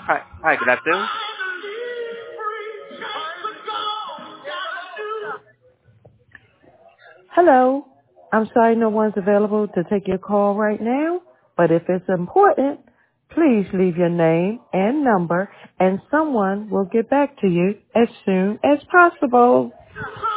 Hi, good afternoon. Hello. I'm sorry no one's available to take your call right now, but if it's important, please leave your name and number and someone will get back to you as soon as possible.